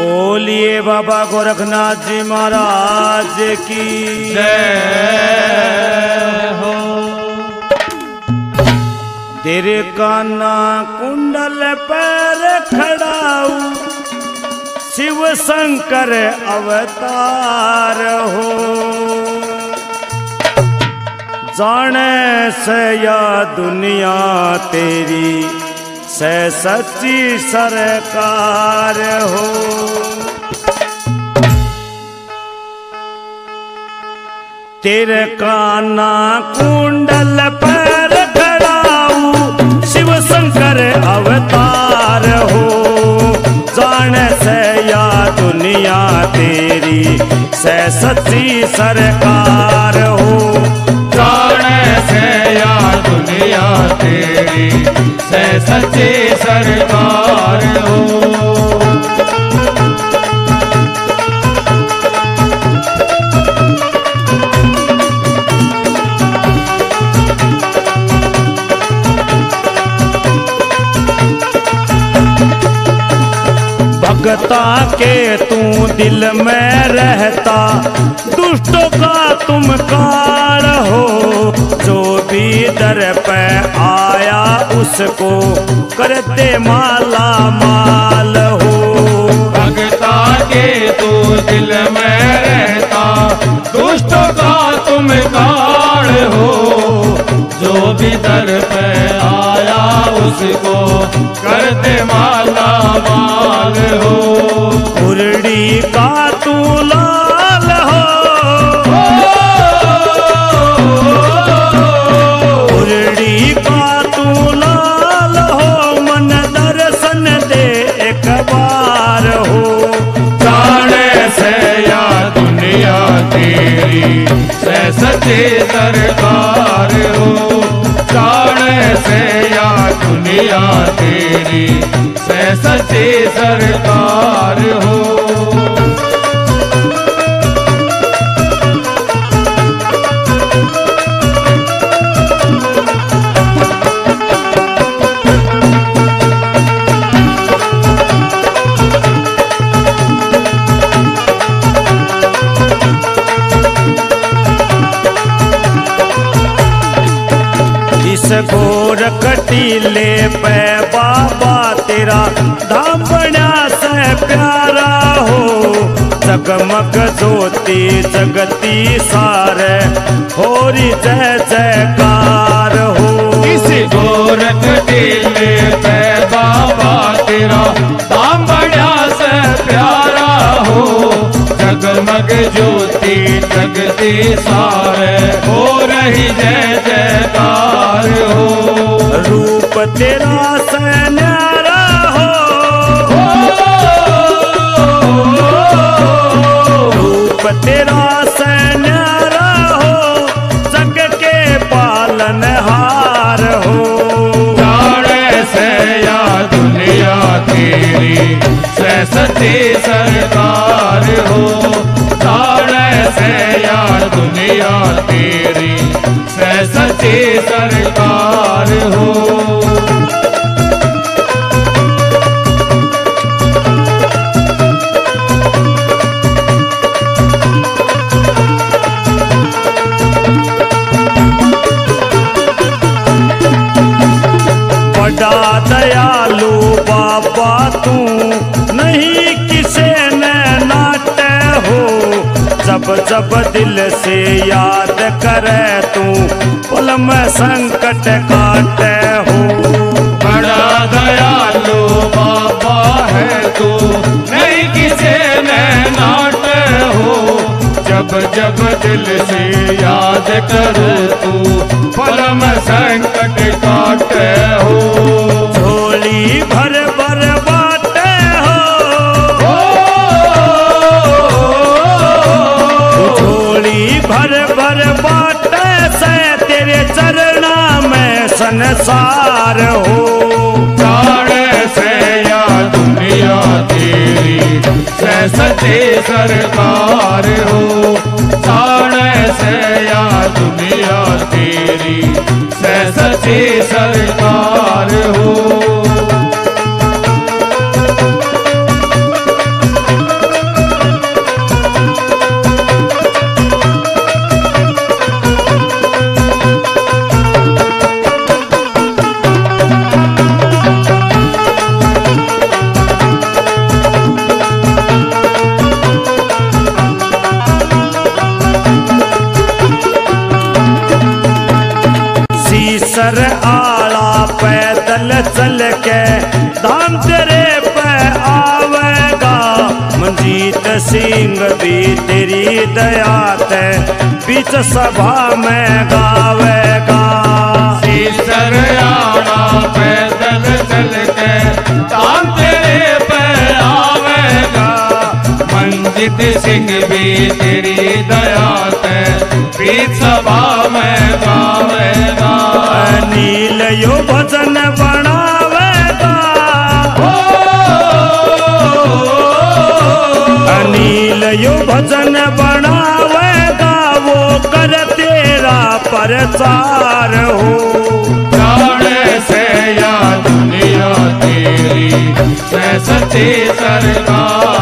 बोलिए बाबा गोरखनाथ जी महाराज की जय हो। तेरे काना कुंडल पर खड़ाऊ शिव शंकर अवतार हो। जाने से या दुनिया तेरी से सच्ची सरकार हो। तेरे काना कुंडल पर खड़ाऊ शिव शंकर अवतार हो। जाने से या दुनिया तेरी से सच्ची सरकार हो। जाने से या दुनिया तेरी से सच्ची सरकार हो। भगता के तू दिल में रहता दुष्टों का तुम काल हो। जो भी दर पे आया उसको करते माला माल हो। भगता के तू दिल में रहता दुष्टों का तुम काल हो। जो भी दर पे आया उसको करते माला माल हो। उरड़ी का तू लाल हो। उरड़ी का तू लाल हो। मन दर्शन दे एक बार हो। जाने से या दुनिया तेरी से सच्ची सरकार हो। जाने से या दुनिया तेरी से सच्ची सरकार हो। इस घोर कटीले पे बाबा तेरा धाम बना से प्यारा हो। जगमग ज्योति जगती सारे होरी जय जयकार हो। इस घोर कटीले पे बाबा तेरा धाम बना से प्यारा हो। जगमग ज्योति जगती सारे हो रही जय जयकार हो। रूप तेरा से न्यारा हो। रूप तेरा से न्यारा हो। जग के पालनहार हो। जाने से या दुनिया तेरी से सच्ची सरकार हो। जाने से या दुनिया तेरी से सच्ची सरकार हो। बड़ा दयालु बाबा तू नहीं किसे न नाटे हो। जब जब दिल से याद करे तू पल में संकट काटे हो। बड़ा दयालु बाबा है तू नहीं किसे में नाटे हो। जब जब दिल से याद कर तू पल में संकट काटे हो। झोली भर भर बाटे हो। झोली भर भर बाटे से तेरे चरणा में संसार हो। जाने से या दुनिया तेरी से सच्ची सरकार हो। जाने से या दुनिया तेरी से सच्ची सरकार हो। पैदल चल के धाम तेरे पे आवेगा। मंजीत सिंह भी तेरी दया ते बीच सभा में गावेगा। सरयाना पैदल चल के धाम तेरे पे आवेगा। मंजीत सिंह भी तेरी दया ते बीच सभा में गावेगा। अनिल यो भजन बनावेगा। अनिल यो भजन बनावेगा, वो कर तेरा प्रचार हो। जाने से या दुनिया तेरी, मैं सच्ची सरकार